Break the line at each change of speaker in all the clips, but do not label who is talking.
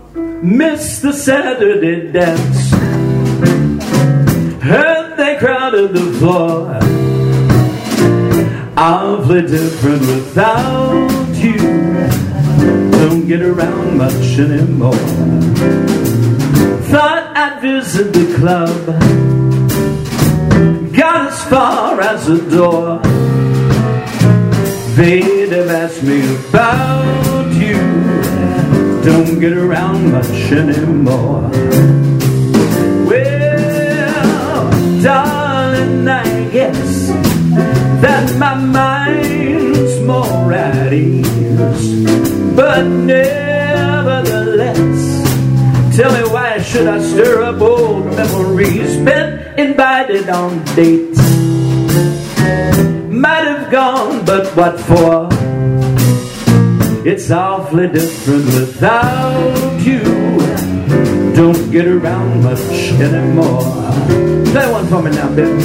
missed the Saturday dance. Heard they crowded the floor. Awfully different without you. Don't get around much anymore. Thought I'd visit the club. Got as far as the door. They'd have asked me about you. Don't get around much anymore. Well, darling, I guess that my mind's more at ease. But nevertheless, tell me, why should I stir up old memories? Been invited on dates, might have gone, but what for? It's awfully different without you. Don't get around much anymore. Play one for me now, baby.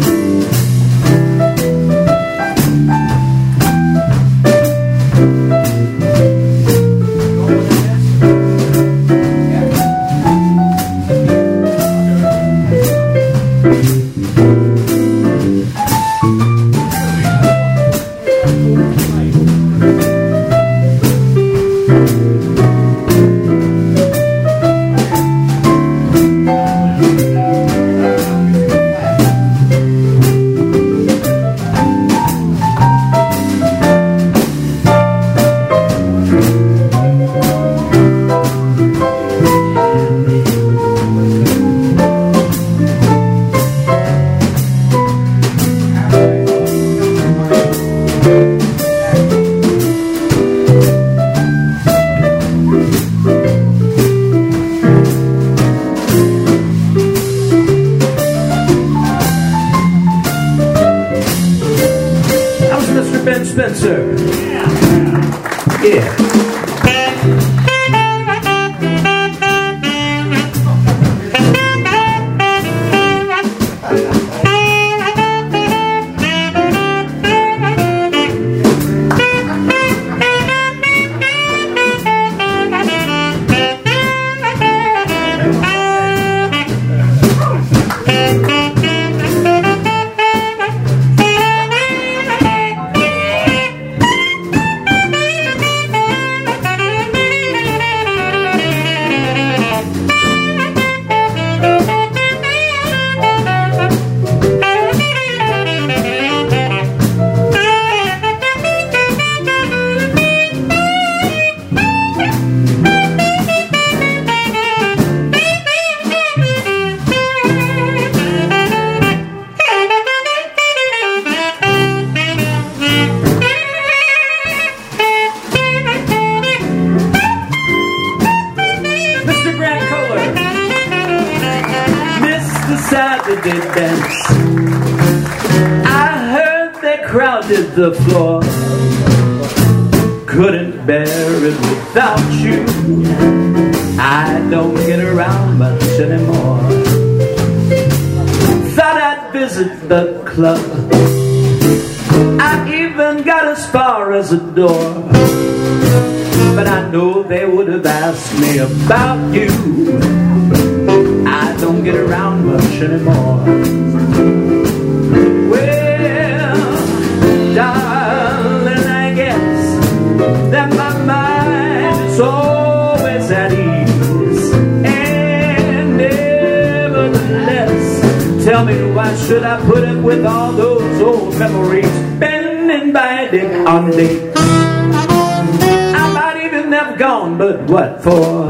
Ben Spencer. Yeah. Saturday dance. I heard they crowded the floor. Couldn't bear it without you. I don't get around much anymore. Thought I'd visit the club. I even got as far as the door. But I know they would have asked me about you. I don't get around much anymore. Well, darling, I guess that my mind is always at ease. And nevertheless, tell me, why should I put up with all those old memories? Been invited on dates. I might even have gone, but what for?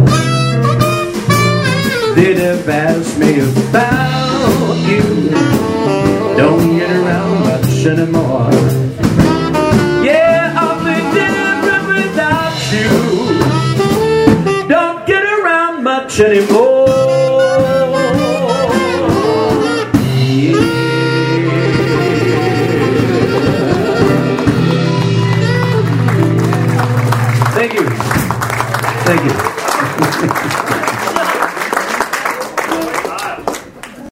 They'd have asked me about you. Don't get around much anymore. Yeah, I'll be different without you. Don't get around much anymore.